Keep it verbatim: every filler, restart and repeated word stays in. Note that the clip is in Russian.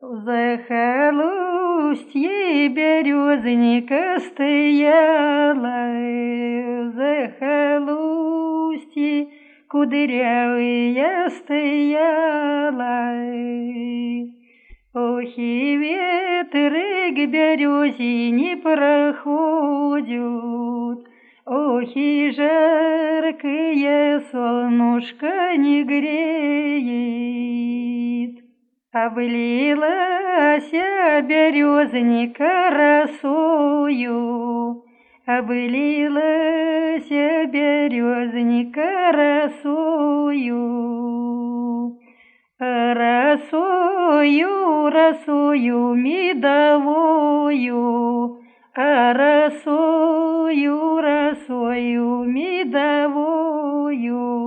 захолустье березника стояла, в захолустье кудрявая стояла. Ох, и ветры к березе не проходят, ох, и жаркое солнышко не греет. Облилась березника росою, облилась березника росою. Росою, росою медовою, а росою, росою медовою.